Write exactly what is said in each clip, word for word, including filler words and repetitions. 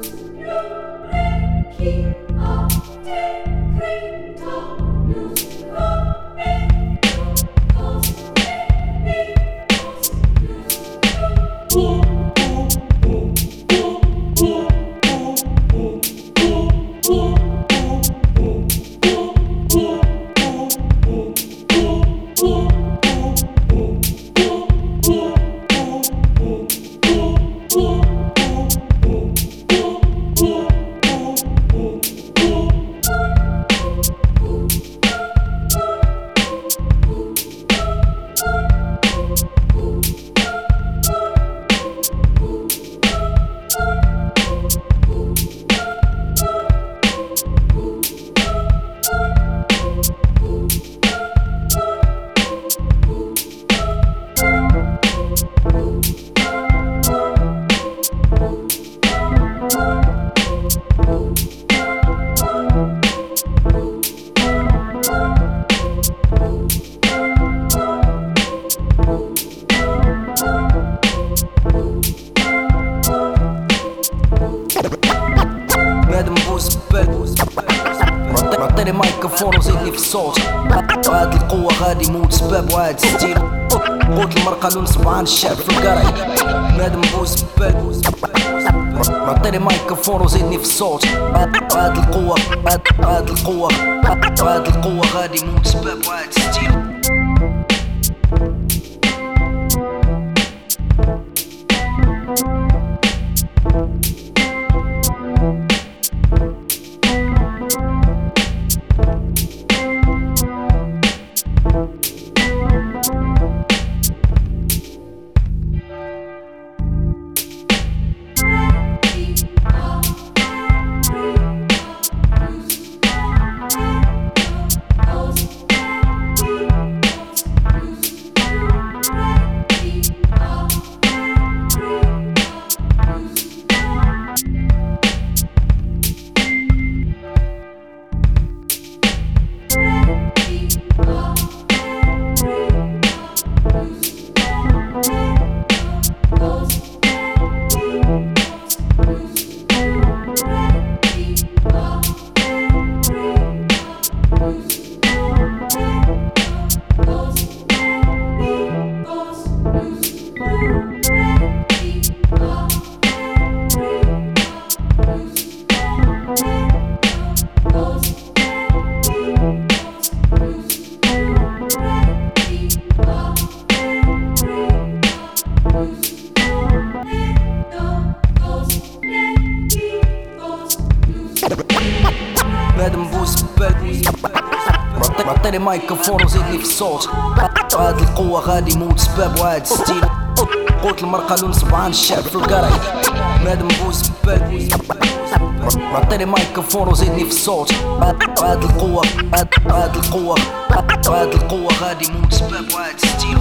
معطيني مايكروفون وزيدني في الصوت. هاد القوة غادي يموت سباب وعاد ستيل. قوت المرقة ونصب عن الشعب في القراي. بنادم بوز بال معطيني مايكروفون وزيدني في الصوت. هاد القوة هاد القوة هاد القوة غادي يموت سباب وعاد ستيل. بنادم بوز بال معطيني مايكروفون وزيدني في الصوت. هاد القوة غادي يموت سباب وعاد ستيل. قوت المرقة ونصب عن الشعب في القراي. بنادم بوز بال معطيني مايكروفون وزيدني في الصوت. هاد القوة هاد القوة هاد القوة غادي يموت سباب وعاد ستيل.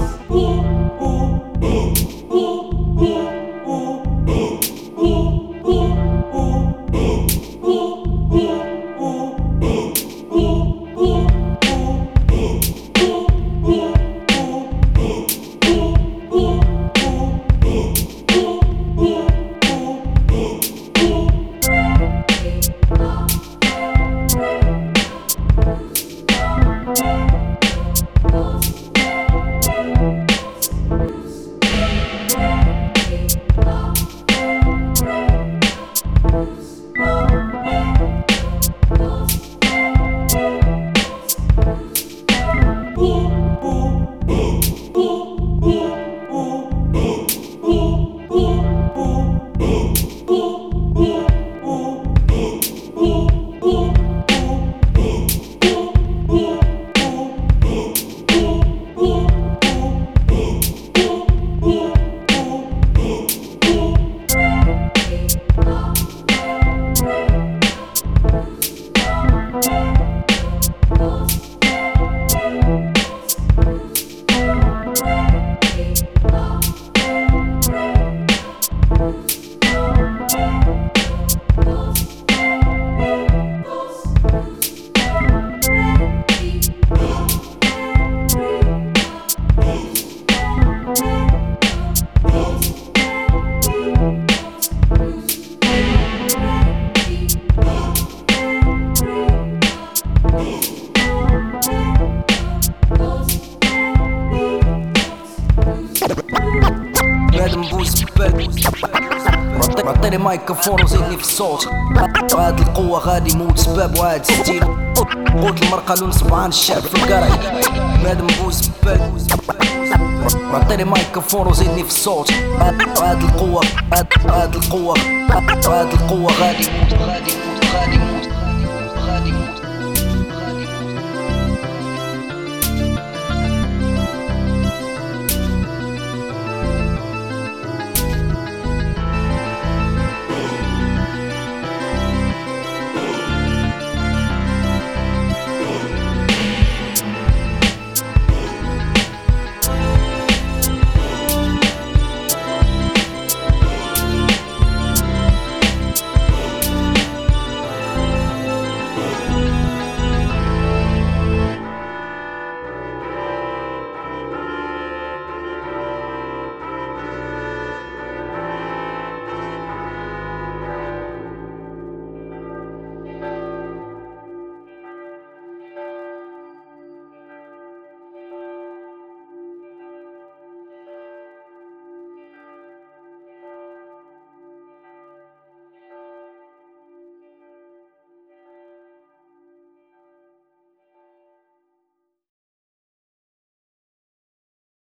مايكروفون وزيدني في الصوت. هاد القوة غادي موت سباب وعاد ستيل. قوت المرقة لون سبعان الشعب في القرعي. مادم بوز بال عطيني مايكروفون وزيدني في الصوت. هاد القوة هاد القوة هاد القوة غادي موت غادي موت غادي موت غادي موت.